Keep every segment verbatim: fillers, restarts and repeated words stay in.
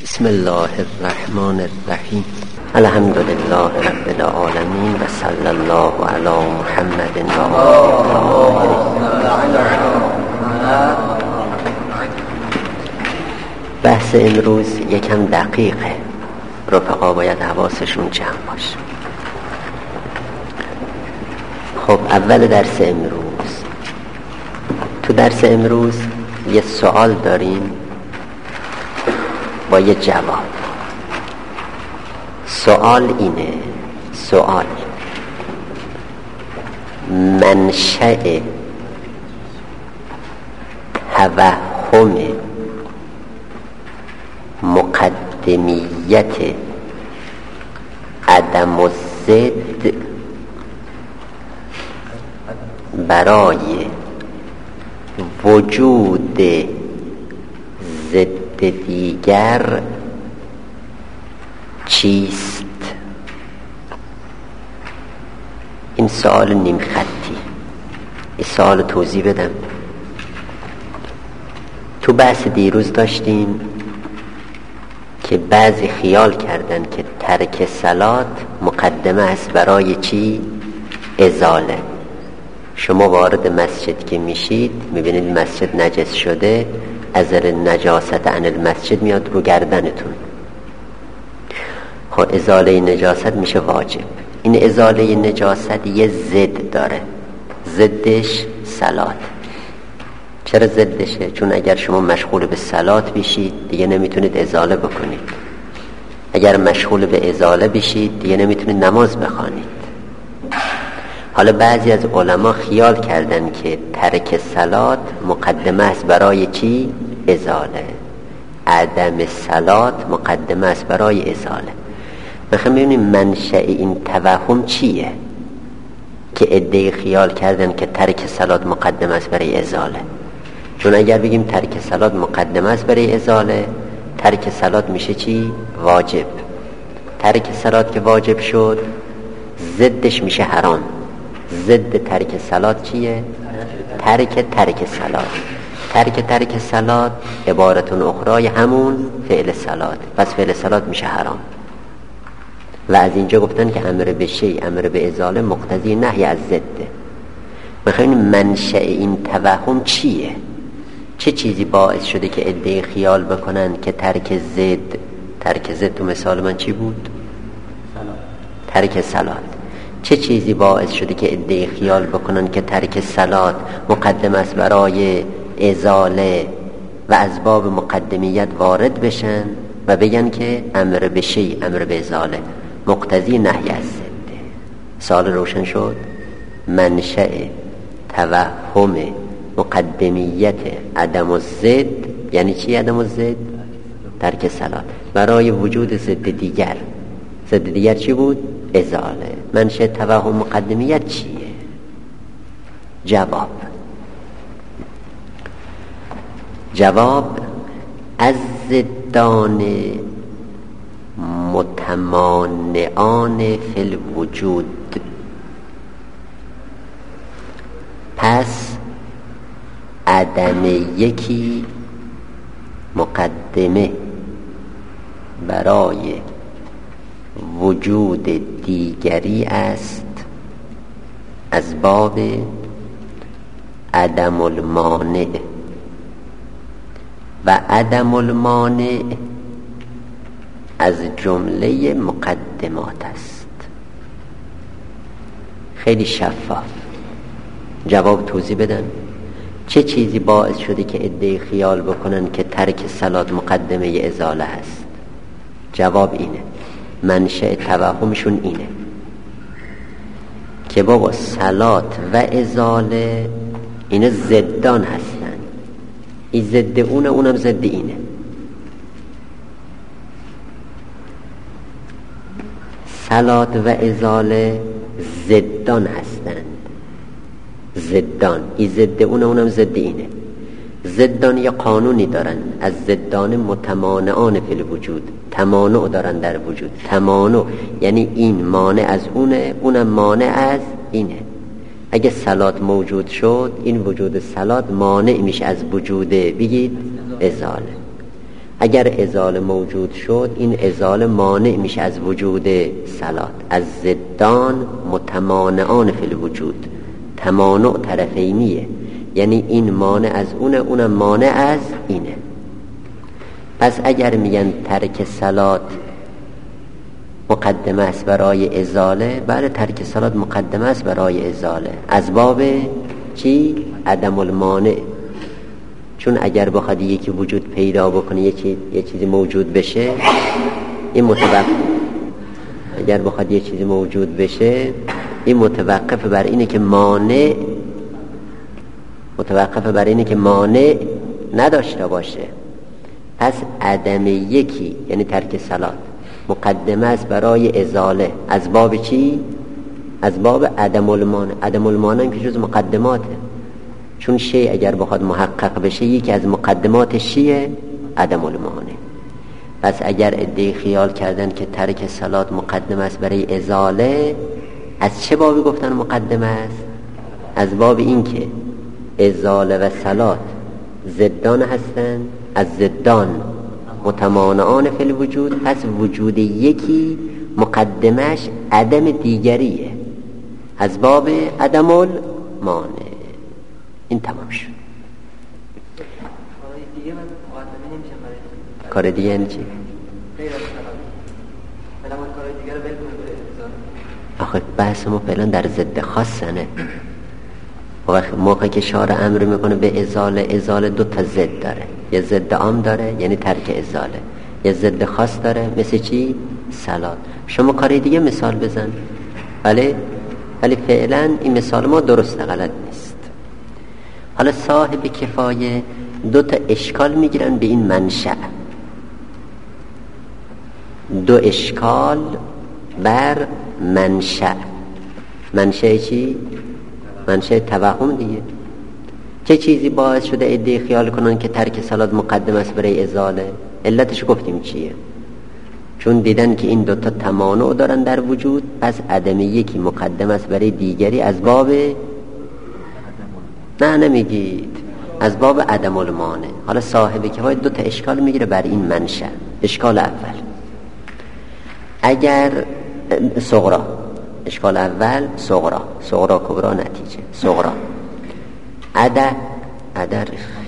بسم الله الرحمن الرحیم. الحمد لله رب العالمین و صلی الله علی محمد و آله. بحث امروز یکم دقیقه، رفقا باید حواسشون جمع باشه. خب اول درس امروز، تو درس امروز یه سوال داریم با یه جواب. سوال اینه، سوال منشأ توهم مقدمیت عدم الضد برای وجود ضد دیگر چیست؟ این سوال نیم خطی. این سوال توضیح بدم. تو بحث دیروز داشتیم که بعضی خیال کردن که ترک صلات مقدمه است برای چی؟ ازاله. شما وارد مسجد که میشید میبینید مسجد نجس شده، ازل نجاست عن المسجد میاد رو گردنتون. خب ازاله نجاست میشه واجب. این ازاله نجاست یه ضد داره، ضدش صلات. چرا ضدشه؟ چون اگر شما مشغول به صلات بشید دیگه نمیتونید ازاله بکنید، اگر مشغول به ازاله بشید دیگه نمیتونید نماز بخوانید. حالا بعضی از علما خیال کردن که ترک صلات مقدمه است برای چی؟ ازاله. عدم صلات مقدمه است برای ازاله. میخوام ببینیم منشأ این توهم چیه که عده‌ای خیال کردن که ترک صلات مقدمه است برای ازاله. چون اگر بگیم ترک صلات مقدمه است برای ازاله، ترک صلات میشه چی؟ واجب. ترک صلات که واجب شد ضدش میشه حرام. ضد ترک صلات چیه؟ ترک ترک صلات. ترک ترک صلات عبارتون اخرای همون فعل صلات، پس فعل صلات میشه حرام. و از اینجا گفتن که امر به شیء، امر به ازاله مقتضی نهی از ضده. میخوایم منشأ این توهم چیه؟ چه چیزی باعث شده که عده‌ای خیال بکنن که ترک ضد، ترک ضد تو مثال من چی بود؟ ترک صلات. چه چیزی باعث شده که عده‌ای خیال بکنن که ترک صلات مقدم است برای ازاله و از باب مقدمیت وارد بشن و بگن که امر به شیء، امر به ازاله مقتضی نهی از ضده؟ سوال روشن شد؟ منشأ توهم مقدمیت عدم الضد یعنی چی؟ عدم الضد ترک صلات برای وجود ضد دیگر. ضد دیگر چی بود؟ ازاله. منشأ توهم مقدمیت چیه؟ جواب جواب از ضدان متمانعان فی الوجود. پس عدم یکی مقدمه برای وجود دیگری است از باب عدم المانع، و عدم المانع از جمله مقدمات است. خیلی شفاف. جواب توضیح بدن. چه چیزی باعث شده که عده‌ای خیال بکنن که ترک صلات مقدمه ازاله است؟ جواب اینه، منشأ توهمشون اینه که بابا صلات و ازاله اینا ضدان هستن. این ضد اونه، اونم ضد اینه. صلات و ازاله ضدان هستند، ضدان. این ضد اونه، اونم ضد اینه. ضدان یه قانونی دارن، از ضدان متمانعان فی الوجود. تمانع دارن در وجود. تمانع یعنی این مانع از اونه، اونم مانع از اینه. اگه صلات موجود شد، این وجود صلات مانع میشه از وجود بگید ازاله. اگر ازاله موجود شد این ازاله مانع میشه از وجود صلات. از ضدان متمانعان فی الوجود، تمانع طرفینیه، یعنی این مانع از اونه، اونم مانع از اینه. پس اگر میگن ترک صلات مقدمه است برای ازاله، بله ترک صلات مقدمه است برای ازاله از باب چی؟ عدم المانع. چون اگر بخواد یکی وجود پیدا بکنه، یه چیز یه چیزی موجود بشه، این متوقف اگر بخواد یه چیزی موجود بشه این متوقف بر اینه که مانع متوقف بر اینه که مانع نداشته باشه. پس عدم یکی یعنی ترک صلات مقدمه است برای ازاله از باب چی؟ از باب عدم المانع. عدم المانع که جز مقدماته، چون شی اگر بخواد محقق بشه یکی از مقدماتش چیه؟ عدم المانع. پس اگر ادعای خیال کردن که ترک صلات مقدمه است برای ازاله، از چه بابی گفتن مقدمه است؟ از باب این که ازاله و صلات ضدان هستند، از ضدان متمانعان فی الوجود، پس وجود یکی مقدمش عدم دیگریه از باب عدم المانع. این تمام شد. کار دیگه یعنی چی؟ آخه بحث ما فعلا در ضد خاصنه. وقت موقع که شارع امر میکنه به ازاله، ازاله دو تا ضد داره، یه ضد عام داره یعنی ترک ازاله، یه ضد خاص داره مثل چی؟ صلات. شما کاری دیگه مثال بزن، ولی ولی فعلا این مثال ما درست غلط نیست. حالا صاحب کفایه دو تا اشکال میگیرن به این منشأ، دو اشکال بر منشأ. منشأ چی؟ منشأ توهم دیگه. چه چیزی باعث شده ادعای خیال کنن که ترک صلات مقدم است برای ازاله؟ علتش گفتیم چیه؟ چون دیدن که این دوتا تمانع دارن در وجود، پس عدم یکی مقدم است برای دیگری از باب نه نمیگید از باب عدم المانع. حالا صاحب کفایه دو تا اشکال میگیره بر این منشأ. اشکال اول، اگر صغرا، اشکال اول صغرا، صغرا کبرا نتیجه. صغرا عدد عدد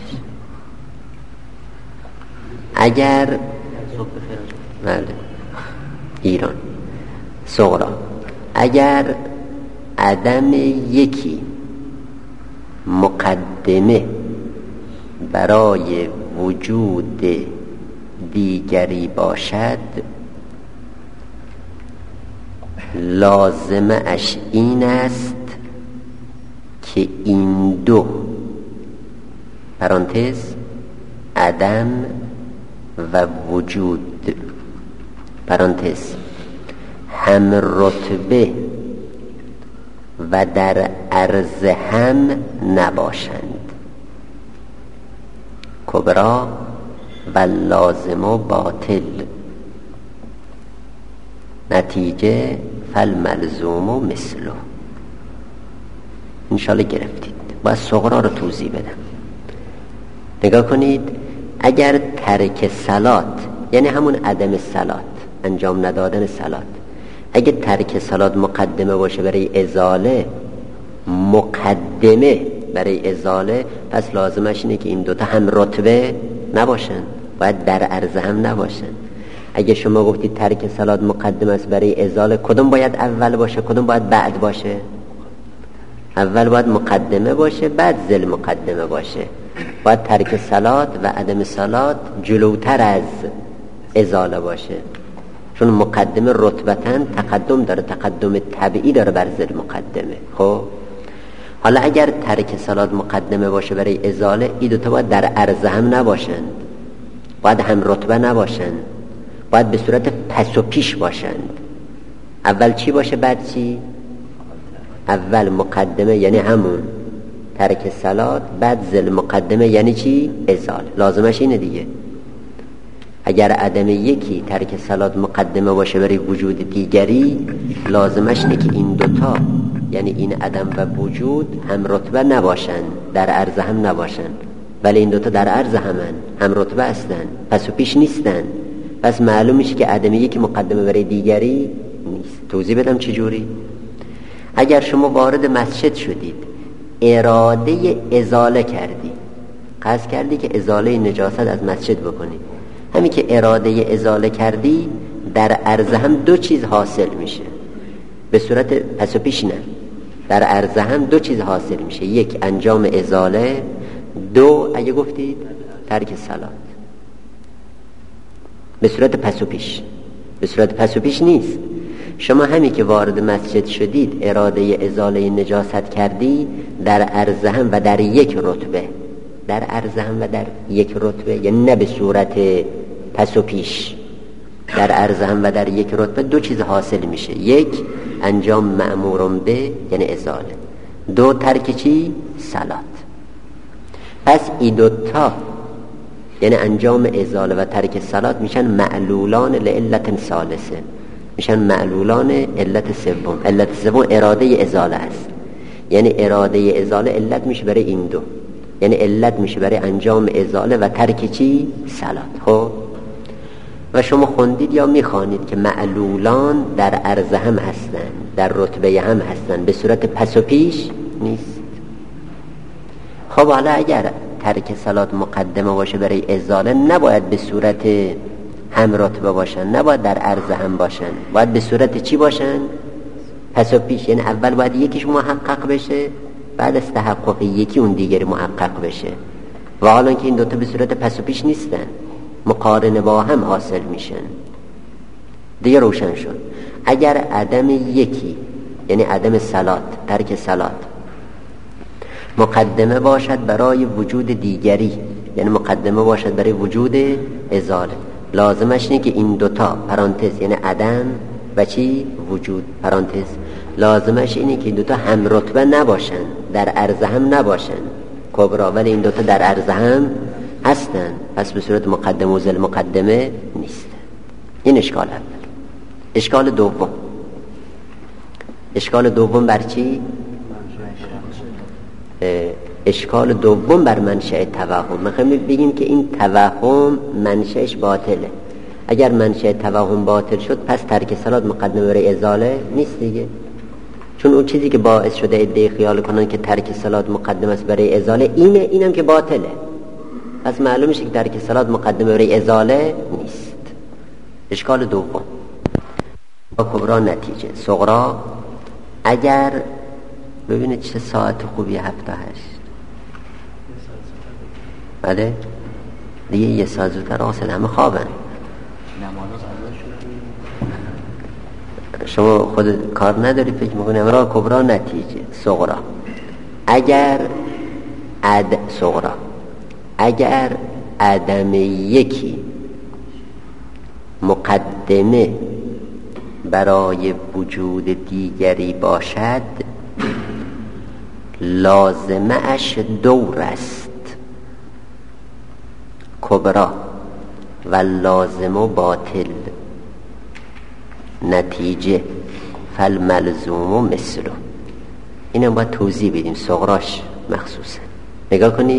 اگر بله ایران صغرا اگر عدم یکی مقدمه برای وجود دیگری باشد، لازمه اش این است که این دو پرانتز عدم و وجود پرانتز هم رتبه و در عرض هم نباشند. کبرا و لازم و باطل. نتیجه فالملزوم و مثله. انشالله گرفتید. باید صغرا رو توضیح بدم. نگاه کنید، اگر ترک صلات یعنی همون عدم صلات، انجام ندادن صلات، اگه ترک صلات مقدمه باشه برای ازاله، مقدمه برای ازاله، پس لازمش اینه که این دوتا هم رتبه نباشن، باید در عرض هم نباشن. اگه شما گفتید ترک صلات مقدمه است برای ازاله، کدوم باید اول باشه کدوم باید بعد باشه؟ اول باید مقدمه باشه، بعد ذل مقدمه باشه. باید ترک صلات و عدم صلات جلوتر از ازاله باشه، چون مقدمه رتبتاً تقدم داره، تقدم طبیعی داره بر ذل مقدمه. خب حالا اگر ترک صلات مقدمه باشه برای ازاله، این دوتا باید در عرض هم نباشند، باید هم رتبه نباشند، باید به صورت پس و پیش باشند. اول چی باشه بعد چی؟ اول مقدمه یعنی همون ترک صلات، بعد ذل مقدمه یعنی چی؟ ازاله. لازمش اینه دیگه. اگر عدم یکی ترک صلات مقدمه باشه برای وجود دیگری، لازمش اینه که این دوتا یعنی این عدم و وجود هم رتبه نباشن، در عرض هم نباشن، ولی این دوتا در عرض همن، هم رتبه هستن، پس و پیش نیستن. پس معلوم میشه که عدم یکی مقدمه برای دیگری نیست. توضیح بدم چجوری؟ اگر شما وارد مسجد شدید، اراده ازاله کردی، قصد کردی که ازاله نجاست از مسجد بکنی، همین که اراده ازاله کردی در عرض هم دو چیز حاصل میشه، به صورت پس و پیش نه، در عرض هم دو چیز حاصل میشه، یک انجام ازاله، دو اگه گفتید ترک صلات. به صورت پس و پیش، به صورت پس و پیش نیست. شما همین که وارد مسجد شدید اراده ازاله نجاست کردی در عرض هم و در یک رتبه، در عرض هم و در یک رتبه، یعنی نه به صورت پس و پیش، در عرض هم و در یک رتبه دو چیز حاصل میشه، یک انجام مأمورم به یعنی ازاله، دو ترک چی؟ صلات. پس این دوتا یعنی انجام ازاله و ترک صلات میشن معلولان لعلت ثالثه، میشن معلولان علت سوم. علت سوم اراده ازاله است، یعنی اراده ازاله علت میشه برای این دو، یعنی علت میشه برای انجام ازاله و ترک چی؟ صلات. خب و شما خوندید یا میخوانید که معلولان در عرض هم هستن، در رتبه هم هستن، به صورت پس و پیش نیست. خب حالا اگر ترک صلات مقدمه باشه برای ازاله، نباید به صورت هم رتبه باشن، نباید در عرض هم باشن، باید به صورت چی باشن؟ پس و پیش. یعنی اول باید یکیش محقق بشه، بعد از تحقق یکی اون دیگری محقق بشه. و حالا که این دوتا به صورت پس و پیش نیستن، مقارنه با هم حاصل میشن. دیگه روشن شد. اگر عدم یکی یعنی عدم صلات، ترک صلات مقدمه باشد برای وجود دیگری، یعنی مقدمه باشد برای وجود ازاله، لازمش اینه که این دوتا پرانتز یعنی عدم و چی؟ وجود پرانتز، لازمش اینه که این دوتا هم رتبه نباشن، در عرض هم نباشن کبرا، ولی این دوتا در عرض هم هستن، پس به صورت مقدمه و ذل مقدمه نیستن. این اشکال اول. اشکال دوم، اشکال دوم بر چی؟ اشکال دوم بر منشأ توهم. میخوایم بگیم که این توهم منشأش باطله. اگر منشأ توهم باطل شد، پس ترک صلات مقدمه برای ازاله نیست دیگه، چون اون چیزی که باعث شده ادعای خیال کنن که ترک صلات مقدمه است برای ازاله اینه، اینم که باطله، پس معلوم میشه که ترک صلات مقدمه برای ازاله نیست. اشکال دوم با کبرا نتیجه صغرا. اگر ببینید چه ساعت خوبی، هفته هشت، بله دیگه یه ساعت زودتر آسل همه خوابن. شما خود کار نداری فکر میکنی امرا کبرا نتیجه صغرا. اگر عد صغرا اگر عدم یکی مقدمه برای وجود دیگری باشد، لازمه اش دور است کبرا و لازم باطل، نتیجه فالملزوم مثله. اینم باید توضیح بدیم، صغراش مخصوصا. نگاه کنید،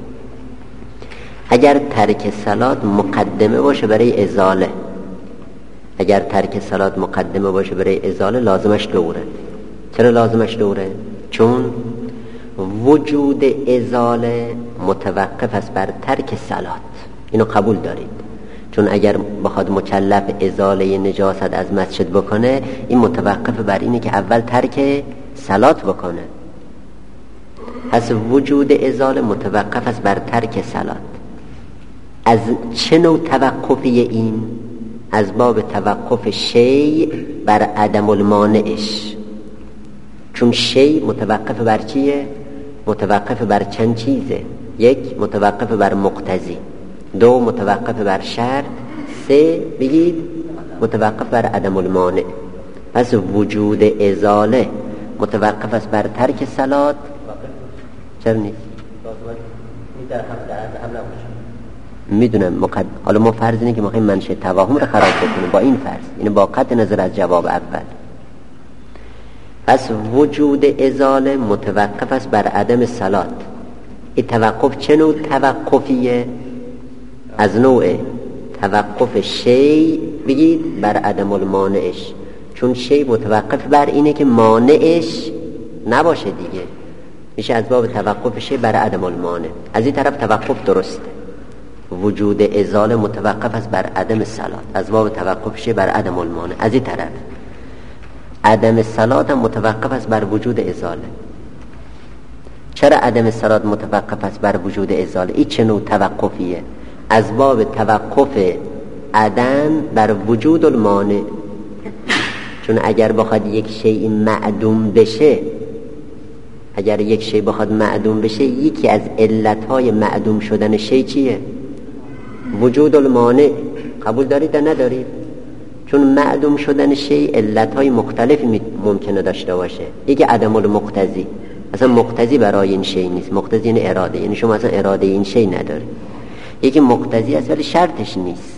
اگر ترک صلات مقدمه باشه برای ازاله، اگر ترک صلات مقدمه باشه برای ازاله، لازمش دوره. چرا لازمش دوره؟ چون وجود ازاله متوقف است بر ترک صلات. اینو قبول دارید؟ چون اگر بخواد مکلف ازاله نجاست از مسجد بکنه، این متوقف بر اینه که اول ترک صلات بکنه. پس وجود ازاله متوقف است بر ترک صلات. از چه نوع توقفی این؟ از باب توقف شیء بر عدم المانعش. چون شیء متوقف بر چیه؟ متوقف بر چند چیزه. یک، متوقف بر مقتضی. دو، متوقف بر شرط. سه، بگید متوقف بر عدم المانع. پس وجود ازاله متوقف است بر ترک صلات. چرا نیست؟ میدونم مقدم. حالا ما فرض اینه که ما خواهیم منشأ توهم رو خراب بکنیم با این فرض، اینه با قطع نظر از جواب اول. پس وجود ازاله متوقف است بر عدم صلات. این توقف چه نوع توقفیه؟ از نوع توقف شی بگید بر عدم المانعش، چون شی متوقف بر اینه که مانعش نباشه دیگه، میشه از باب توقف شی بر عدم المانع. از این طرف توقف درسته، وجود ازاله متوقف است بر عدم صلات، از باب توقف شی بر عدم المانع. از این طرف عدم صلات هم متوقف است بر وجود ازاله. چرا عدم صلات متوقف است بر وجود ازاله؟ این چه نوع توقفیه؟ از باب توقف عدم بر وجود المانع. چون اگر بخواد یک شیء معدوم بشه، اگر یک شیء بخواد معدوم بشه، یکی از علتهای معدوم شدن شیء چیه؟ وجود المانع. قبول دارید یا ندارید؟ چون معدوم شدن شیء علتهای مختلفی ممکنه داشته باشه. یکی عدم المقتضی، اصلا مقتضی برای این شیء نیست. مقتضی این اراده، یعنی شما اصلا اراده این شیء ندارید. یکی مقتضی است ولی شرطش نیست.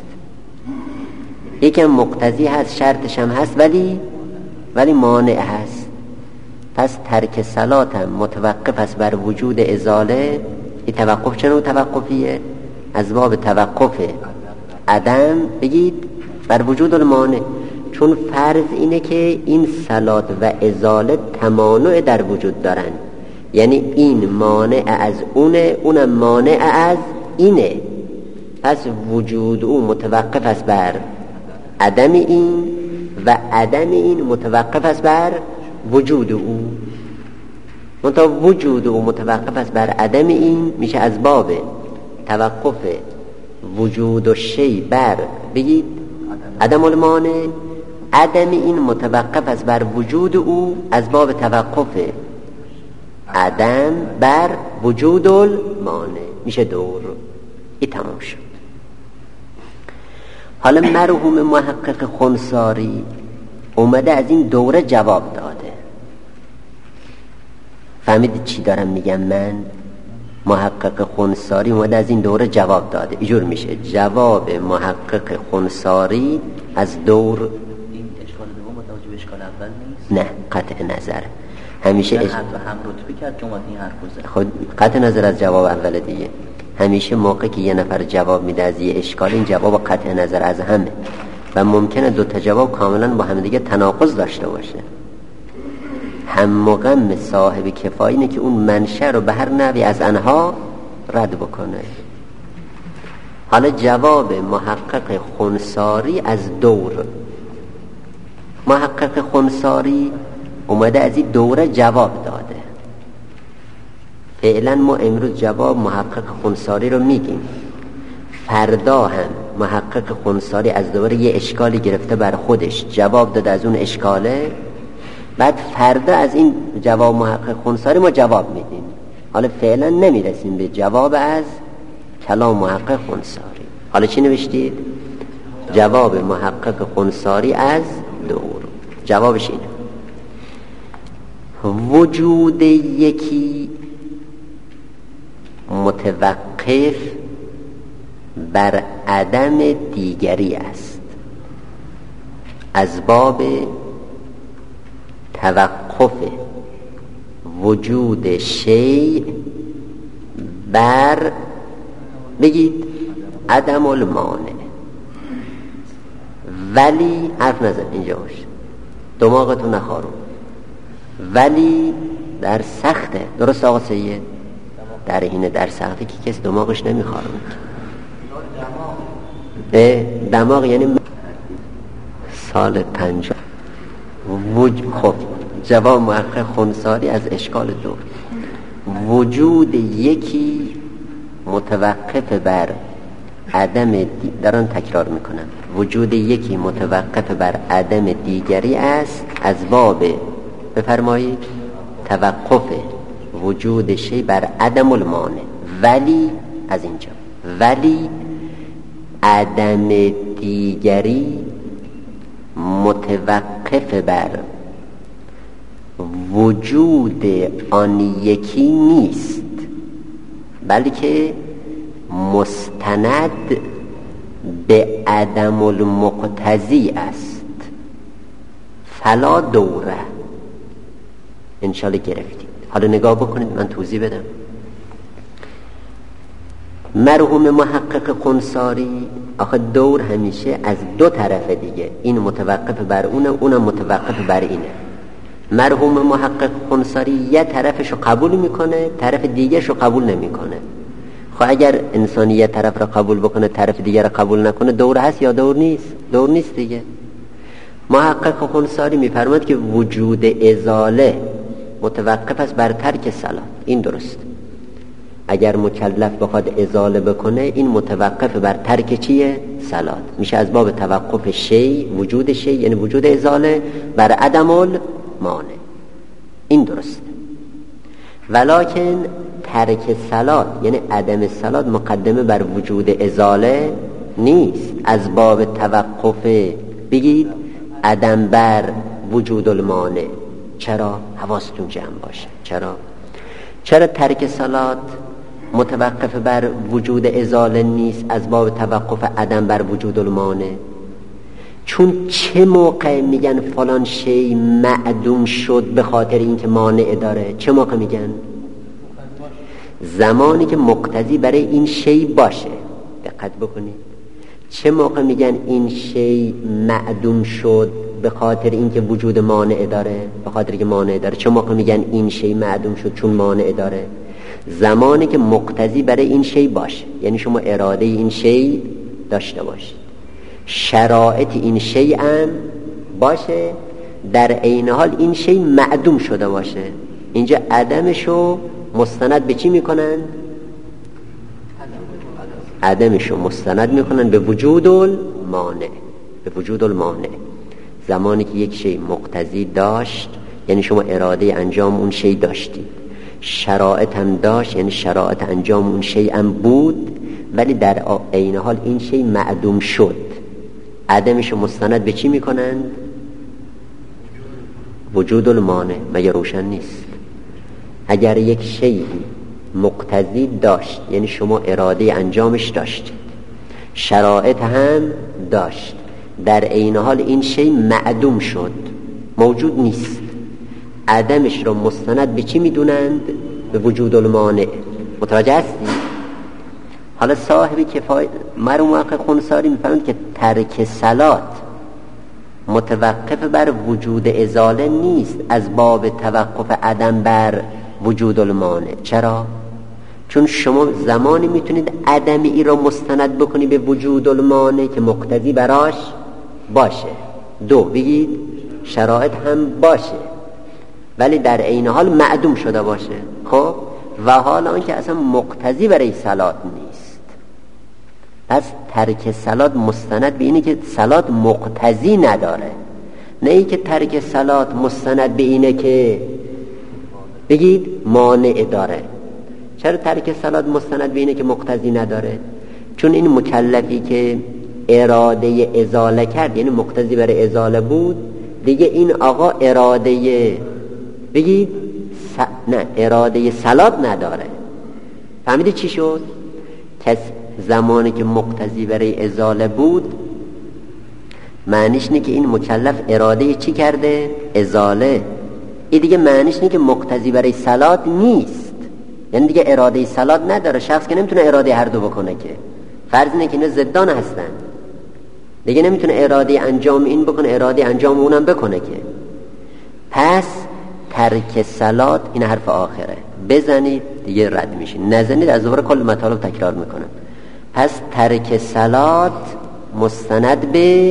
یکی هم مقتضی هست، شرطش هم هست ولی ولی مانع هست. پس ترک صلات هم متوقف است بر وجود ازاله. این توقف چه نوع توقفیه؟ از باب توقف عدم بگید بر وجود المانع. چون فرض اینه که این صلات و ازاله تمانع در وجود دارن، یعنی این مانع از اونه، اونم مانع از اینه. پس وجود او متوقف است بر عدم این و عدم این متوقف است بر وجود او. منتها وجود او متوقف است بر عدم این، میشه از باب توقف وجود و شی بر بگید عدم المانع. عدم این متوقف است بر وجود او از باب توقف عدم بر وجود المانع، میشه دور. این تمام شد. حالا مرحوم محقق خنثاری اومده از این دوره جواب داده. فهمیدید چی دارم میگم من؟ محقق خنثاری اومده از این دوره جواب داده. اینجور میشه جواب محقق خنثاری از دور. این اشکال دوم متوجه به اشکال اول نیست؟ نه، قطع نظر همیشه اش... هم رتبه کرد که اومد این حرف بزنه. خود قطع نظر از جواب اول دیگه. همیشه موقعی که یه نفر جواب میده از یه اشکال، این جواب قطع نظر از همه و ممکنه دو تا جواب کاملا با هم دیگه تناقض داشته باشه. هم مقام صاحب کفایه اینه که اون منشأ رو به هر نوعی از آنها رد بکنه. حالا جواب محقق خنثاری از دور. محقق خنثاری اومده از این دوره جواب داده. فعلا ما امروز جواب محقق خنثاری رو میگیم. فردا هم محقق خنثاری از دوره یه اشکالی گرفته بر خودش، جواب داده از اون اشکاله. بعد فردا از این جواب محقق خنثاری ما جواب میدیم. حالا فعلا نمیرسیم به جواب از کلام محقق خنثاری. حالا چی نوشتید؟ جواب محقق خنثاری از دور. جوابش اینه: وجود یکی متوقف بر عدم دیگری است. از باب توقف وجود شیء بر بگید عدم المانع. ولی حرف نزن اینجا باش، دماغتو نخارون. ولی در سخته. درست آقا سید؟ در اینه در سخته که کس دماغش نمیخارون. دماغ یعنی سال پنجاه. وج... خب جواب محقق خنثاری از اشکال دور: وجود یکی متوقف بر عدم دی... دارن تکرار میکنم. وجود یکی متوقف بر عدم دیگری است. از باب بفرمایید توقف وجود شی بر عدم المانع. ولی از اینجا ولی عدم دیگری متوقف بر وجود آن یکی نیست، بلکه مستند به عدم المقتضی است. فلا دوره. انشالله گرفتید. حالا نگاه بکنید، من توضیح بدم. مرحوم محقق خنثاری آخه دور همیشه از دو طرف دیگه، این متوقف بر اونه، اونم متوقف بر اینه. مرحوم محقق خنثاری یه طرفشو قبول میکنه، طرف دیگهشو قبول نمیکنه. خب اگر انسانی یه طرف رو قبول بکنه طرف دیگه رو قبول نکنه، دور هست یا دور نیست؟ دور نیست دیگه. محقق خنثاری میفرماد که وجود ازاله متوقف است بر ترک صلات. این درست. اگر مکلف بخواد ازاله بکنه این متوقف بر ترک چیه؟ صلات. میشه از باب توقف شی، وجود شی یعنی وجود ازاله بر عدم المانع. این درست. ولکن ترک صلات یعنی عدم صلات مقدمه بر وجود ازاله نیست، از باب توقف بگید عدم بر وجود المانع. چرا؟ حواستون جمع باشه. چرا؟ چرا ترک صلات متوقف بر وجود ازاله نیست از باب توقف عدم بر وجود المانع؟ چون چه موقع میگن فلان شی معدوم شد به خاطر اینکه مانع داره؟ چه موقع میگن؟ زمانی که مقتضی برای این شی باشه. دقت بکنید. چه موقع میگن این شی معدوم شد به خاطر اینکه وجود مانع داره؟ به خاطر اینکه مانع داره. چه موقع میگن این شی معدوم شد چون مانع داره؟ زمانی که مقتضی برای این شی باشه، یعنی شما اراده این شی داشته باشید، شرایط این شی هم باشه، در عین حال این شی معدوم شده باشه. اینجا عدمشو مستند به چی میکنن؟ عدمشو مستند میکنن به وجود المانع. به وجود المانع. زمانی که یک شی مقتضی داشت یعنی شما اراده انجام اون شی داشتید، شرایط هم داشت یعنی شرایط انجام اون شی هم بود، ولی در عین حال این شی معدوم شد، عدمشو مستند به چی میکنن؟ وجود المانع. مگه روشن نیست؟ اگر یک شی مقتضی داشت یعنی شما اراده انجامش داشتید، شرایط هم داشت، در عین حال این شی معدوم شد، موجود نیست، عدمش رو مستند به چی میدونند؟ به وجود المانع. متوجه هستی؟ حالا صاحب کفایت مرحوم محقق خنثاری میفهمند که ترک صلات متوقف بر وجود ازاله نیست از باب توقف عدم بر وجود المانع. چرا؟ چون شما زمانی میتونید عدم ای را مستند بکنی به وجود المانع که مقتضی براش باشه، دو بگید شرایط هم باشه، ولی در عین حال معدوم شده باشه. خب و حالا آن که اصلا مقتضی برای صلات نیست، پس ترک صلات مستند به اینه که صلات مقتضی نداره، نه ای که ترک صلات مستند به اینه که بگید مانع داره. چرا ترک صلات مستند به اینه که مقتضی نداره؟ چون این مکلفی که اراده ازاله کرد یعنی مقتضی برای ازاله بود، دیگه این آقا اراده بگید س... نه اراده صلات نداره. فهمیدی چی شد؟ کس زمانی که مقتضی برای ازاله بود معنیش نه که این مکلف اراده چی کرده؟ ازاله. این دیگه معنیش نه که مقتضی برای صلات نیست، یعنی دیگه اراده صلات نداره. شخص که نمیتونه اراده هر دو بکنه، که فرض اینه که اینا ضدان هستن، دیگه نمیتونه اراده انجام این بکنه اراده انجام اونم بکنه که. پس ترک صلات، این حرف آخره، بزنید دیگه رد میشین، نزنید از دوباره کل مطالب تکرار میکنم. پس ترک صلات مستند به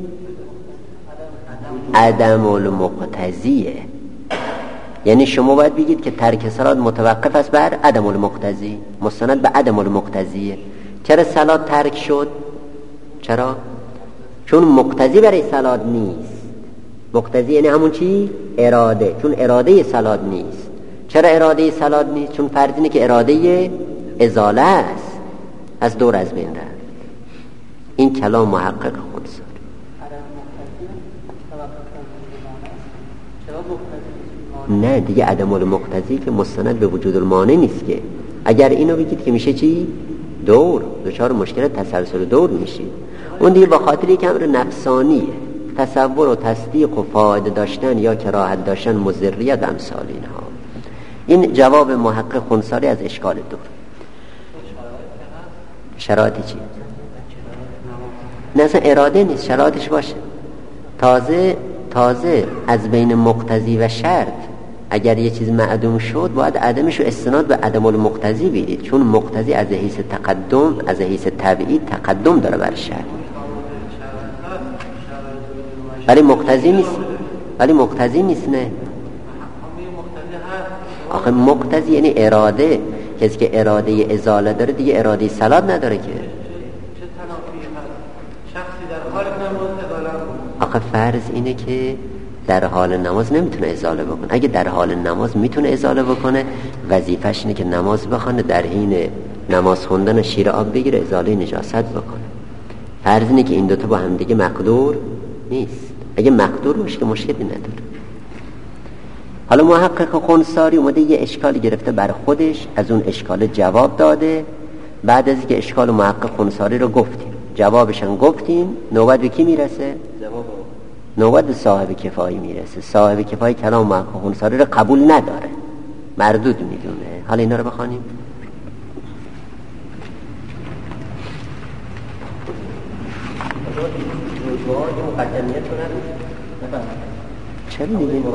عدم المقتضیه. یعنی شما باید بگید که ترک صلات متوقف است بر عدم المقتضی، مستند به عدم المقتضیه. چرا صلات ترک شد؟ چرا؟ چون مقتضی برای صلات نیست. مقتضی یعنی همون چی؟ اراده. چون اراده صلات نیست. چرا اراده صلات نیست؟ چون فرض اینه که اراده ازاله است، از دور از بین رفت. این کلام محقق خنثاری. نه دیگه عدم المقتضی که مستند به وجود المانع نیست که. اگر اینو بگید که میشه چی؟ دور، دچار مشکل تسلسل دور میشید. اون دیگه با خاطر یک امر نفسانیه، تصور و تصدیق و فایده داشتن یا کراهت داشتن، مضریت و امثال اینها. این جواب محقق خنثاری از اشکال دور. شرایط چی؟ نه اصلا اراده نیست، شرایطش باشه. تازه تازه از بین مقتضی و شرط اگر یه چیز معدوم شد باید عدمش رو استناد به عدم المقتضی بدید، چون مقتضی از حیث تقدم از حیث تبعید تقدم داره بر شرط، ولی مقتضی نیست. ولی مقتضی نیست. نه آخه مقتضی یعنی اراده. کسی که اراده ازاله داره دیگه اراده صلات نداره که. آخه فرض اینه که در حال نماز نمیتونه ازاله بکنه. اگه در حال نماز میتونه ازاله بکنه، وظیفش اینه که نماز بخونه، در حین نماز خوندن شیر آب بگیره ازاله نجاست بکنه. فرض اینه که این دوتا با هم دیگه مقدور نیست. اگه مقدور باشه که مشکلی نداره. حالا محقق خنثاری اومده یه اشکالی گرفته بر خودش، از اون اشکال جواب داده. بعد از اینکه اشکال محقق خنثاری رو گفتیم، جوابش هم گفتیم، نوبت به کی میرسه؟ جواب نوبت به صاحب کفایی میرسه. صاحب کفایی کلام محقق خنثاری رو قبول نداره، مردود میدونه. حالا اینا رو بخوانیم. چرا میگین؟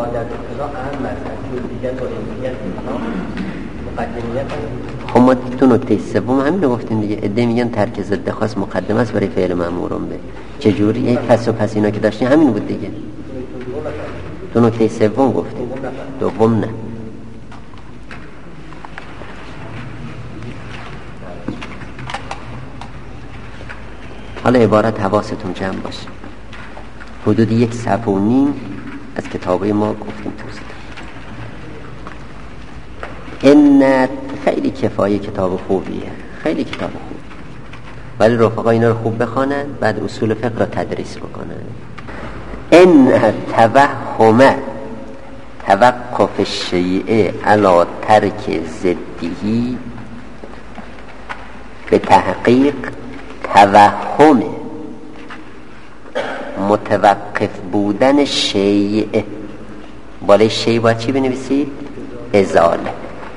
خب ما تو نکته سوم همین رو گفتیم دیگه. عده میگن ترک ضد خاص مقدمه است برای فعل مأمورم به. چجوری؟ این پس و پس اینا که داشتیم همین بود دیگه. تو نکته سوم گفتیم، دوم نه. حالا عبارت حواستون جمع باشه. حدود یک صفحه و نیم از کتابه ما گفتیم توضیح دادیم. این خیلی کفایه کتاب خوبیه، خیلی کتاب خوب، ولی رفقا اینا رو خوب بخوانن، بعد اصول فقه را تدریس بکنن. این توهم توقف الشیء علی ترک ضده به تحقیق توهم متوقف بودن شیء. بالای شیء باید چی بنویسید؟ ازاله.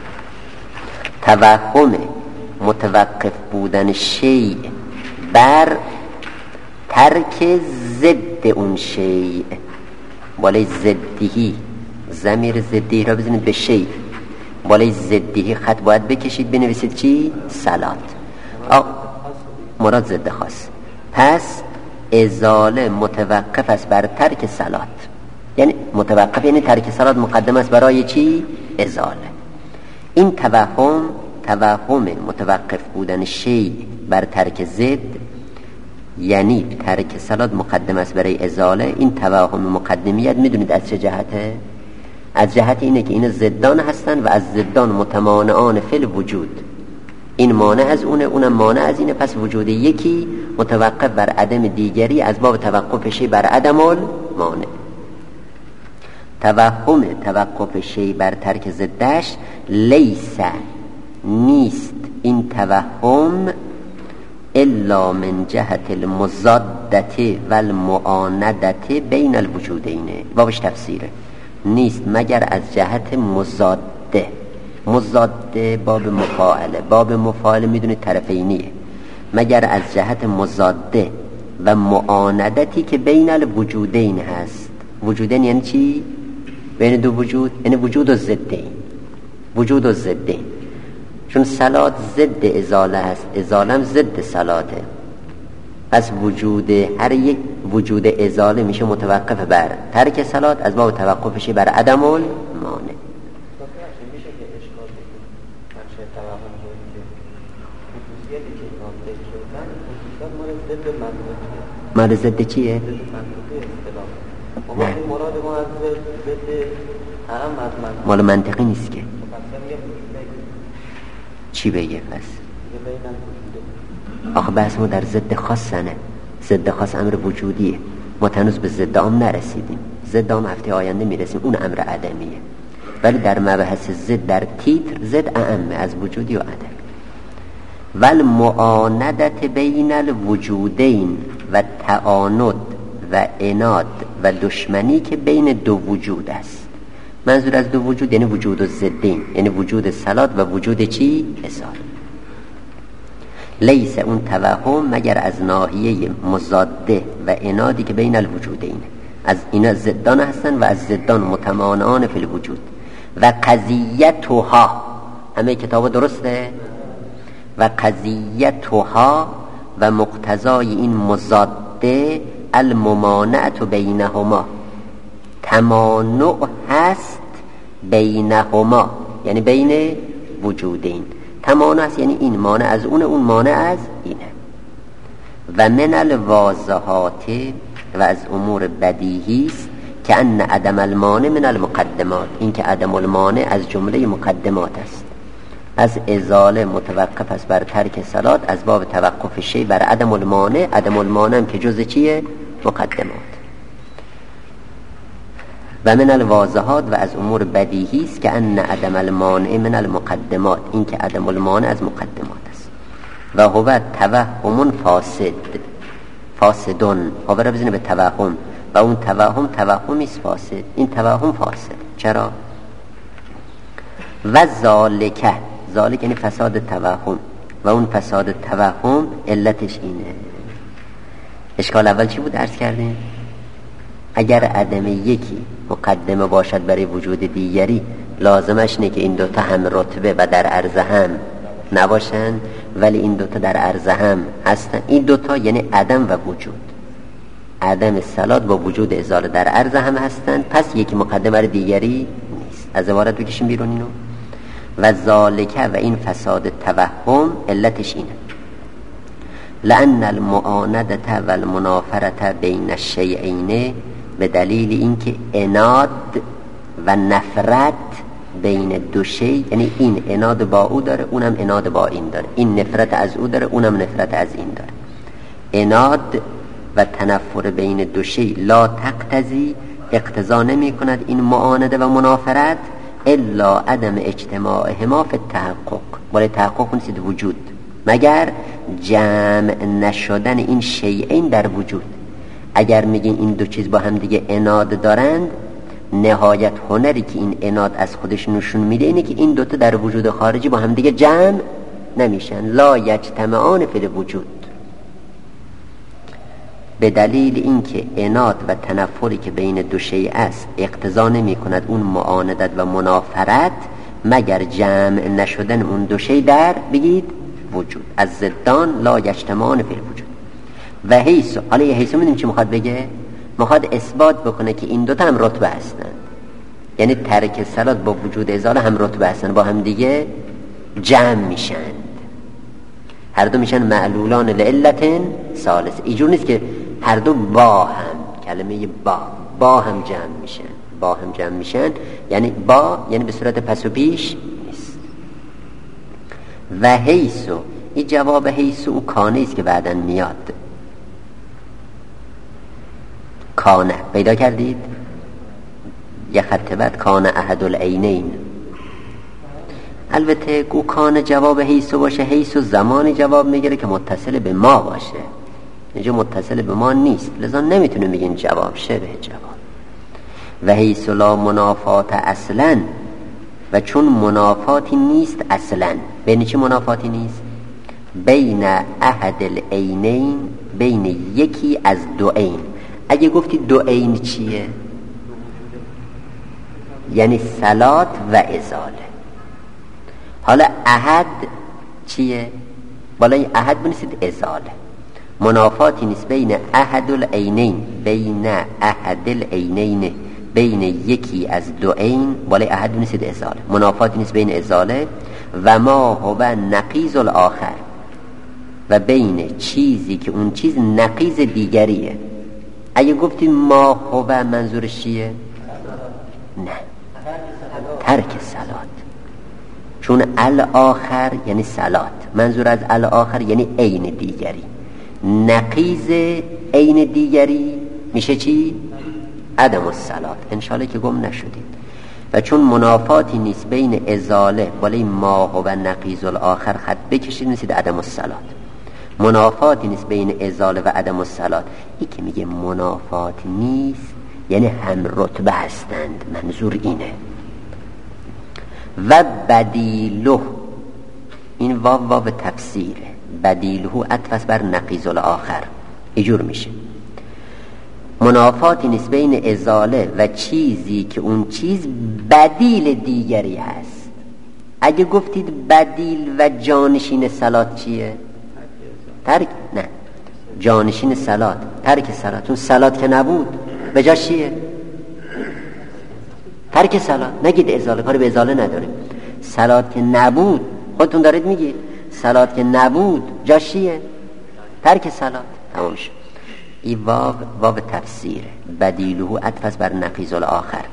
توهم متوقف بودن شیء بر ترک ضد اون شیء. بالای ضدهی ضمیر ضدی را بزنید به شیء، بالای ضدهی خط باید بکشید بنویسید چی؟ صلات. مراد ضد خاص. پس ازاله متوقف است بر ترک صلات. یعنی متوقف یعنی ترک صلات مقدم است برای چی؟ ازاله. این توهم توهم متوقف بودن شیء بر ترک ضد، یعنی ترک صلات مقدم است برای ازاله. این توهم مقدمیت میدونید از چه جهته؟ از جهت اینه که این ضدان هستن و از ضدان متمانعان فی الوجود. این مانع از اونه، اونم مانع از اینه. پس وجود یکی متوقف بر عدم دیگری از باب توقف شی بر عدم المانع. توهم توقف شی بر ترک ضدش لیس نیست این توهم الا من جهت المضادت و المعاندت بین الوجودین. بابش تفسیره. نیست مگر از جهت مضاده. مضاده باب مفاعله. باب مفاعله میدونید طرفینیه. مگر از جهت مضاده و معاندتی که بین الوجودین هست. وجودین یعنی چی؟ بین دو وجود، یعنی وجود و ضدین. وجود و ضدین، چون صلات ضد ازاله هست، ازاله هم ضد صلاته. پس وجود هر یک وجود ازاله میشه متوقف بر ترک صلات از باب توقفش بر عدم المانع. مال ضد چیه؟ نه. مال منطقی نیست که. چی بگه پس؟ آخه بحث ما در ضد خاص نه. ضد خاص امر وجودیه. ما تنوز به ضد عام نرسیدیم. ضد عام هفته آینده میرسیم، اون امر عدمیه. ولی در مبحث ضد در تیتر ضد اعمه از وجودی و عدم. والمعاندت بین الوجودین و تعاند و عناد و دشمنی که بین دو وجود است. منظور از دو وجود یعنی وجود و ضدین، یعنی وجود صلات و وجود چی؟ ازال. لیس اون توهم مگر از ناحیه مضاده و عنادی که بین الوجودین، از اینا ضدان هستن و از ضدان متمانعان فی الوجود. و قضیتها، همه کتاب درسته، و قضیتها و مقتضای این مضاده الممانعت بینهما، تمانع هست بینهما یعنی بین وجودین. تمانع هست یعنی این مانع از اون، اون مانع از اینه. و من الواضحات و از امور بدیهی است که ان عدم المانع من المقدمات، این که عدم المانع از جمله مقدمات است. از ازاله متوقف است بر ترک صلات از باب توقف شی بر عدم المانع. عدم المانع هم که جز چیه؟ مقدمات. و من الواضحات و از امور بدیهی است که ان عدم المانع من المقدمات، این که عدم المانع از مقدمات است. و هو توهم فاسد، فاسدون، هو را بزنه به توهم، و اون توهم توهمی است فاسد، این توهم فاسد. چرا؟ و ذالک، ذالک یعنی فساد توهم، و اون فساد توهم علتش اینه. اشکال اول چی بود عرض کردیم؟ اگر عدم یکی مقدمه باشد برای وجود دیگری، لازمش اینه که این دوتا هم رتبه و در عرض هم نباشن، ولی این دوتا در عرض هم هستن. این دوتا یعنی عدم و وجود، عدم صلات با وجود ازاله در عرض هم هستن، پس یکی مقدمه برای دیگری نیست. از عبارت بکشیم بیرون اینو. و ذالک و این فساد توهم علتش اینه لأن المعاندة و المنافرة بین الشیئین، به دلیل اینکه عناد و نفرت بین دو شی، یعنی این عناد با او داره اونم عناد با این داره، این نفرت از او داره اونم نفرت از این داره. عناد و تنفر بین دو شی لا تقتضی، اقتضا نمی کند این معانده و منافرت الا عدم اجتماعهما فی التحقق، ولی تحقق نیست وجود، مگر جمع نشدن این شیئین در وجود. اگر میگین این دو چیز با هم دیگه عناد دارند، نهایت هنری که این عناد از خودش نشون میده اینه که این دوتا در وجود خارجی با هم دیگه جمع نمیشن، لا یجتمعان فی الوجود. به دلیل اینکه عناد و تنفری که بین دو شیء است اقتضا نمی کند اون معاندت و منافرت مگر جمع نشدن اون دو شیء در بگید وجود. از ضدان لا یجتمعان فی الوجود. و حیث، حالا یه حیث میدونیم چی میخواد بگه؟ میخواد اثبات بکنه که این دوتا هم رتبه هستن، یعنی ترک صلات با وجود ازاله هم رتبه هستن، با هم دیگه جمع میشن، هر دو میشن معلولان لعلت ثالث. اینجور نیست که هر دو با هم، کلمه با با هم جمع میشن، با هم جمع میشن یعنی با، یعنی به صورت پس و پیش نیست. و حیثو، این جواب حیثو او کانه است که بعدن میاد. کانه پیدا کردید؟ یه خط بعد کانه احد العینین. البته او کانه جواب حیثو باشه، حیثو زمانی جواب میگیره که متصل به ما باشه، اینجا متصل به ما نیست، لذا نمیتونه بگین جواب شبه جواب. و حیثو لا منافات اصلا، و چون منافاتی نیست اصلا. بین چی منافاتی نیست؟ بین احد العینین، بین یکی از دو عین. اگه گفتی دو عین چیه؟ یعنی صلات و ازاله. حالا احد چیه؟ بالای احد بنویسید ازاله. منافاتی نیست بین احد العینین، بین احد العینین، بین یکی از دو عین، بالای احد بنویسید ازاله. منافاتی نیست بین ازاله و ما هو نقیض الاخر، و بین چیزی که اون چیز نقیض دیگریه. اگه گفتی ما هو منظورش چیه؟ نه، ترک صلات، چون الاخر یعنی صلات، منظور از الاخر یعنی عین دیگری. نقیض عین دیگری میشه چی؟ عدم الصلات. انشالله که گم نشدید. و چون منافاتی نیست بین ازاله بالای ما هو نقیض الاخر خط بکشید نیست عدم الصلات. منافاتی نیست بین ازاله و عدم الصلات. این که میگه منافات نیست یعنی هم رتبه هستند، منظور اینه. و بدیله، این واو واو تفسیره. بدیله عطف بر نقیض الاخر. اینجور میشه منافاتی نیست بین ازاله و چیزی که اون چیز بدیل دیگری هست. اگه گفتید بدیل و جانشین صلات چیه؟ ترک نه جانشین صلات ترک صلات. اون صلات که نبود به جاش چیه؟ ترک صلات. نگید ازاله، کاری به ازاله نداریم. صلات که نبود، خودتون دارید میگید صلات که نبود جاش چیه؟ ترک صلات. تمام شد. این واو واو تفسیره. بدیله عطف بر نقیض الاخر،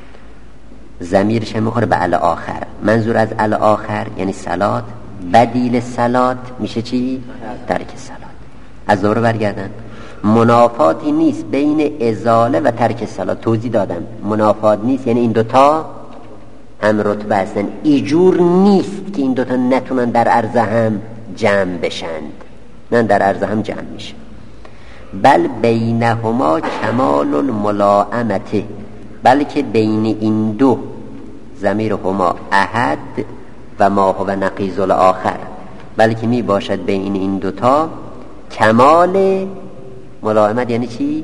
ضمیرش میخوره به الاخر. منظور از الاخر یعنی صلات. بدیل صلات میشه چی؟ ترک صلات. از دوره برگردن. منافاتی نیست بین ازاله و ترک صلات. توضیح دادم منافات نیست یعنی این دوتا هم رتبه هستن. ایجور نیست که این دوتا نتونن در عرض هم جمع بشند، نه در عرض هم جمع میشه. بل بینهما کمال الملائمته، بلکه بین این دو ضمیر هما احد و ما هو نقیض الاخر، بلکه می باشد بین این دوتا کمال ملائمت. یعنی چی؟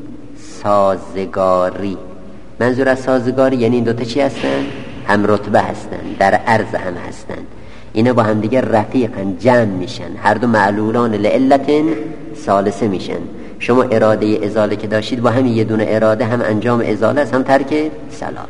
سازگاری. منظور از سازگاری یعنی این دوتا چی هستن؟ هم رتبه هستن، در عرض هم هستن. اینا با هم دیگه رفیقن، جمع میشن، هر دو معلولان لعلت ثالثه میشن. شما اراده ازاله که داشتید با همین یه دونه اراده هم انجام ازاله است هم ترک صلات.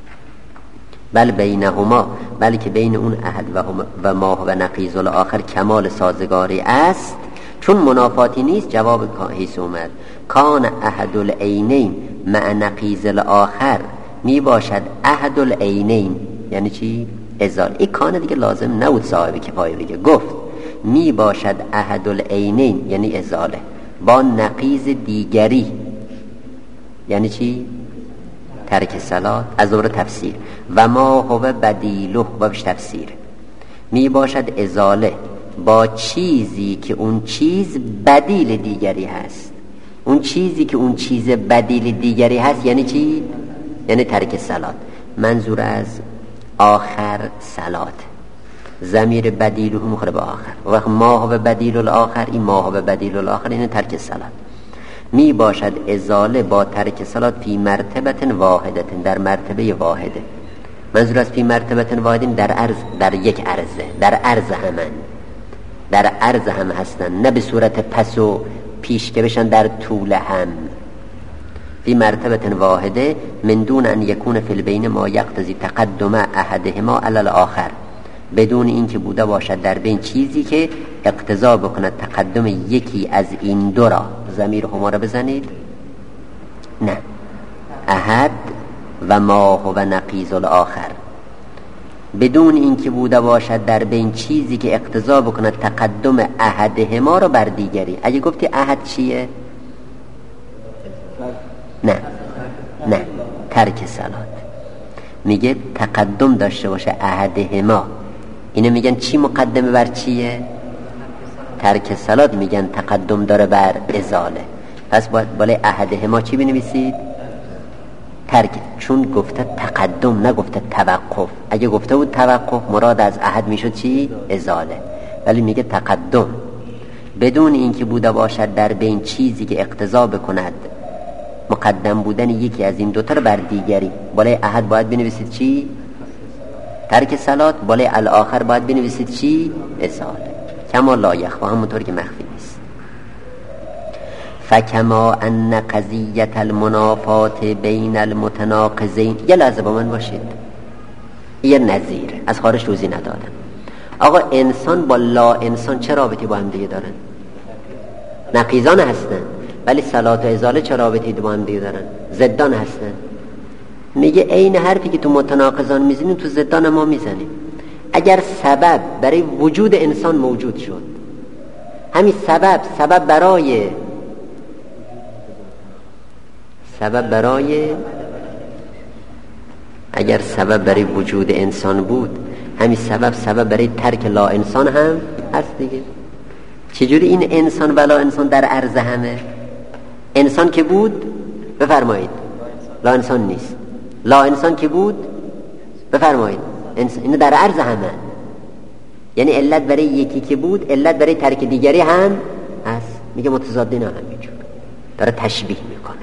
بل بینهما، بلکه بین اون احد و, و ما و نقیض الاخر کمال سازگاری است. چون منافاتی نیست جواب حیث اومد کان احد العینین مع نقیض الاخر، می باشد احد العینین یعنی چی؟ ازاله. این کان دیگه لازم نبود صاحب کفایه بگه، گفت می باشد احد العینین یعنی ازاله با نقیض دیگری یعنی چی؟ ترک صلات. از دوره تفسیر و ما هو بدیله و بش تفسیر. می باشد ازاله با چیزی که اون چیز بدیل دیگری هست. اون چیزی که اون چیز بدیل دیگری هست یعنی چی؟ یعنی ترک صلات. منظور از آخر صلات. ضمیر بدیله مخره به آخر. وقت ما هو بدیل الاخر، این ما هو بدیل الاخر این ترک صلات. می باشد ازاله با ترک صلات فی مرتبه واحده، در مرتبه واحده. منظور از فی مرتبه واحده در عرض، در یک عرضه، در عرض همن، در عرض هم هستن، نه به صورت پس و پیش که بشن در طول هم. فی مرتبه واحده من دون ان یکون فی البین ما یقتضی تقدم احدهما علی الاخر، بدون این که بوده باشد در بین چیزی که اقتضا بکند تقدم یکی از این دو را. ضمیر هما را بزنید. نه، احد و ما هو نقیض الاخر، بدون این که بوده باشد در بین چیزی که اقتضا بکند تقدم احدهما را بر دیگری. اگه گفتی احد چیه؟ نه نه ترک صلات. میگه تقدم داشته باشه احدهما. اینو میگن چی مقدمه بر چیه؟ ترک صلات. میگن تقدم داره بر ازاله. پس باید بالای احدهما چی بنویسید؟ ترک. چون گفته تقدم نگفته توقف. اگه گفته بود توقف مراد از احد میشد چی؟ ازاله. ولی میگه تقدم بدون اینکه بوده باشد در بین چیزی که اقتضا بکند مقدم بودن یکی از این دوتا رو بر دیگری. بالای احد باید بنویسید چی؟ ترک صلات. بالای الاخر باید بنویسید چی؟ ازاله. کما لا یخفی، همونطور که مخفی نیست. فکما ان قضیه المنافات بین المتناقضین. یه لحظه با من باشید، یه نظیر از خارج توضیح ندادم. آقا انسان با لا انسان چه رابطی با هم دیگه دارن؟ نقیضان هستن. ولی صلات و ازاله چه رابطی با هم دیگه دارن؟ ضدان هستن. میگه عین حرفی که تو متناقضان میزنیم تو ضدان ما میزنیم. اگر سبب برای وجود انسان موجود شد، همین سبب سبب برای سبب برای اگر سبب برای وجود انسان بود، همین سبب سبب برای ترک لا انسان هم هست دیگه. چجوری این انسان و لا انسان در عرض همه؟ انسان که بود بفرمایید لا انسان نیست، لا انسان که بود بفرمایید انسان. این در عرض همه. یعنی علت برای یکی که بود علت برای ترک دیگری هم هست. میگه متضادین هم همینجور داره تشبیه میکنه.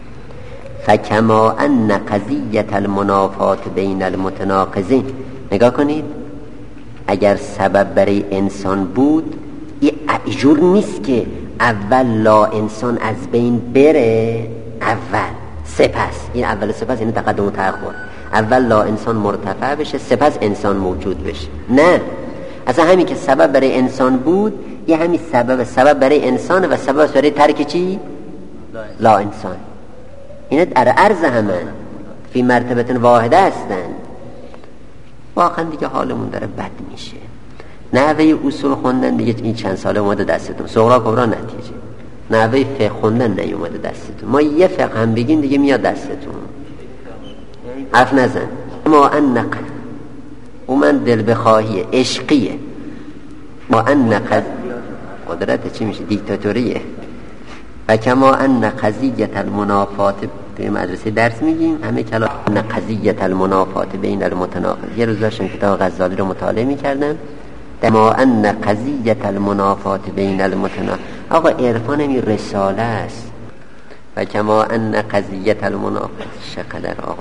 فکما ان قضیة المنافات بین المتناقضین، نگاه کنید اگر سبب برای انسان بود این جور نیست که اول لا انسان از بین بره اول سپس، این اول سپس یعنی تقدم و تأخر، اول لا انسان مرتفع بشه سپس انسان موجود بشه. نه، اصلا همین که سبب برای انسان بود یه همین سبب سبب برای انسان و سبب برای ترک چی؟ لا انسان. اینا در عرض همه فی مرتبه واحده هستن. واقعا دیگه حالمون داره بد میشه. نحوه اصول خوندن دیگه این چند ساله اومده دستتون، صغرا کبرا نتیجه. نحوه فقه خوندن نیومده دستتون. ما یه فقه هم بگین دیگه میاد دستتون، حرف نزن. ما ان او من دل بخواهیه عشقیه، ما ان قدرت چی میشه؟ دیکتاتوریه. و کما ان قضیة المنافات، توی مدرسه درس میگیم همه کلام ان قضیة المنافات بین المتناقض. یه روز داشتم کتاب غزالی رو مطالعه میکردم، ما ان قضیة المنافات بین المتناقض. آقا عرفان این رساله است. و کما ان قضیة المنافات شقدر آقا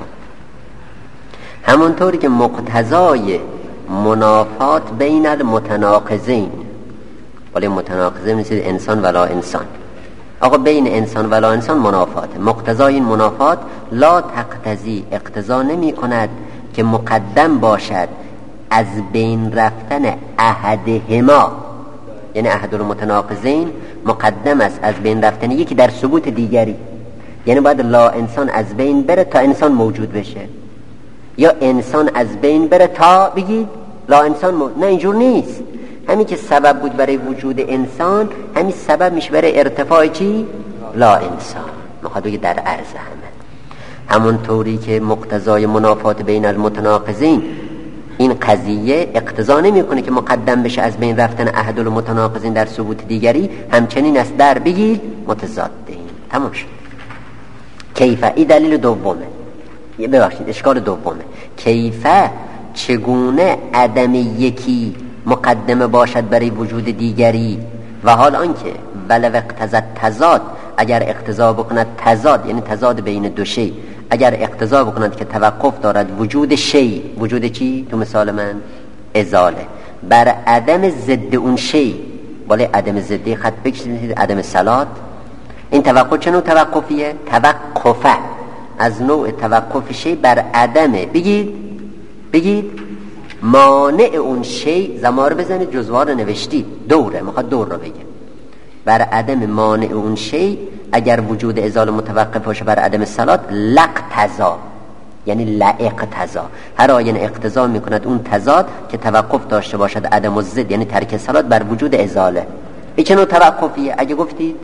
همونطوری که مقتضای منافات بین المتناقضین، ولی متناقضین مثل انسان ولا انسان. آقا بین انسان ولا انسان منافات، مقتضای این منافات لا تقتضی اقتضا نمی کند که مقدم باشد از بین رفتن احدهما، یعنی احد المتناقضین مقدم است از بین رفتن یکی در ثبوت دیگری. یعنی باید لا انسان از بین بره تا انسان موجود بشه، یا انسان از بین بره تا بگید لا انسان موجود. نه، اینجور نیست. همین که سبب بود برای وجود انسان همین سبب میشه برای ارتفاع چی؟ لا انسان. میخواد بگه در عرض همه همون طوری که مقتضای منافات بین المتناقضین این قضیه اقتضا نمیکنه که مقدم بشه از بین رفتن احد المتناقضین در ثبوت دیگری، همچنین است در بگید متضادین. تمام شد. کیفه این دلیل دومه، ببخشید اشکال دومه. کیفه چگونه عدم یکی مقدمه باشد برای وجود دیگری، و حال آنکه ولو اقتضت تضاد، اگر اقتضا بکند تضاد یعنی تضاد بین دو شی، اگر اقتضا بکند که توقف دارد وجود شی، وجود چی؟ تو مثال من ازاله، بر عدم ضد اون شی، ولی عدم ضدی خط بکشید عدم صلات. این توقف چه نوع توقفیه؟ توقفه از نوع توقف شی بر عدمه. بگید بگید مانع اون شی، زمار بزنید جزوار نوشتید دوره، میخواد دور رو بگه. بر عدم مانع اون شی اگر وجود ازاله متوقف باشه بر عدم صلات، لقتضا یعنی لقتضا، هر آینه اقتضا میکند اون تضاد که توقف داشته باشد عدم و ضد یعنی ترک صلات بر وجود ازاله. این چه نوع توقفیه؟ اگه گفتید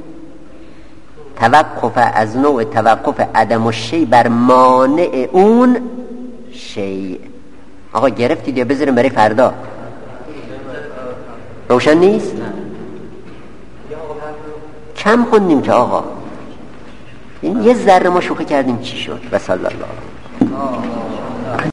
توقف از نوع توقف عدم و شی بر مانع اون شی. آقا گرفتید یا بذاریم برای فردا؟ روشن نیست؟ کم خوندیم که آقا این یه ذره ما شوخی کردیم چی شد؟ و صلی الله